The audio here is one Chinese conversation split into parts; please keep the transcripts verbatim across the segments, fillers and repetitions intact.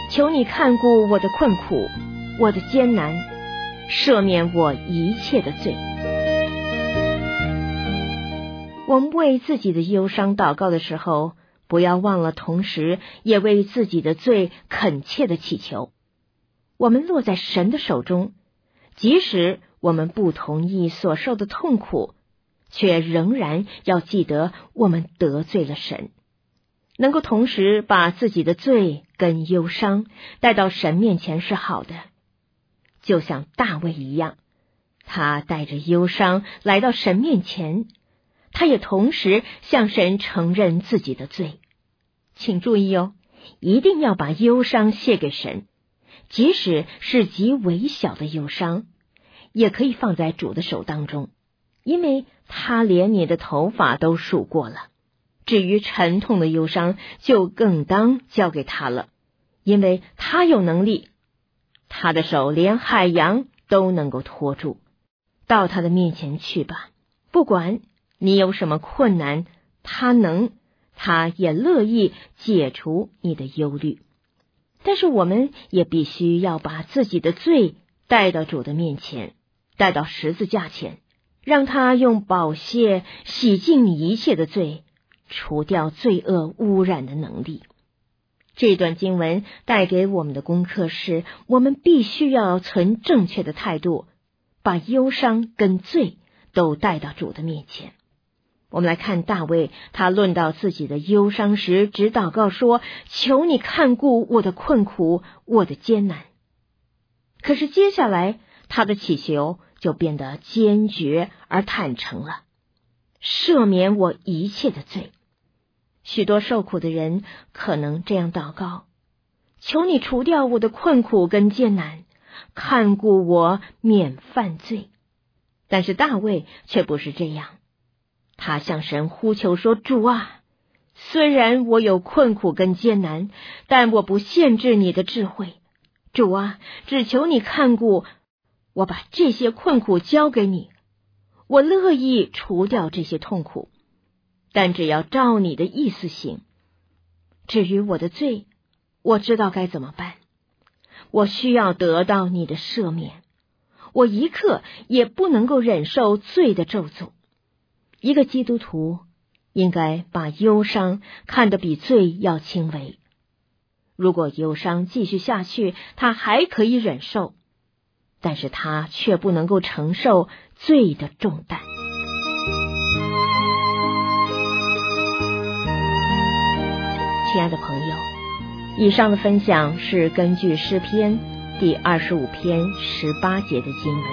求你看顾我的困苦，我的艰难，赦免我一切的罪。我们为自己的忧伤祷告的时候，不要忘了同时也为自己的罪恳切的祈求。我们落在神的手中，即使我们不同意所受的痛苦，却仍然要记得我们得罪了神。能够同时把自己的罪跟忧伤带到神面前是好的，就像大卫一样，他带着忧伤来到神面前，他也同时向神承认自己的罪。请注意哦，一定要把忧伤卸给神，即使是极微小的忧伤，也可以放在主的手当中，因为他连你的头发都数过了。至于沉痛的忧伤，就更当交给他了，因为他有能力，他的手连海洋都能够拖住。到他的面前去吧，不管你有什么困难，他能，他也乐意解除你的忧虑。但是我们也必须要把自己的罪带到主的面前，带到十字架前，让他用宝血洗净你一切的罪，除掉罪恶污染的能力。这段经文带给我们的功课是，我们必须要存正确的态度，把忧伤跟罪都带到主的面前。我们来看大卫，他论到自己的忧伤时，只祷告说，求你看顾我的困苦，我的艰难。可是接下来他的祈求就变得坚决而坦诚了，赦免我一切的罪。许多受苦的人可能这样祷告，求你除掉我的困苦跟艰难，看顾我免犯罪。但是大卫却不是这样，他向神呼求说，主啊，虽然我有困苦跟艰难，但我不限制你的智慧。主啊，只求你看顾我，把这些困苦交给你，我乐意除掉这些痛苦，但只要照你的意思行。至于我的罪，我知道该怎么办，我需要得到你的赦免，我一刻也不能够忍受罪的咒诅。一个基督徒应该把忧伤看得比罪要轻微。如果忧伤继续下去，他还可以忍受，但是他却不能够承受罪的重担。亲爱的朋友，以上的分享是根据诗篇第二十五篇十八节的经文。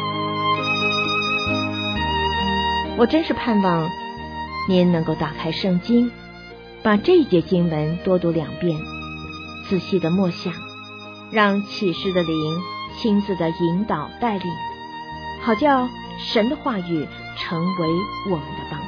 我真是盼望您能够打开圣经，把这一节经文多读两遍，仔细的默想，让启示的灵亲自的引导带领，好叫神的话语成为我们的帮助。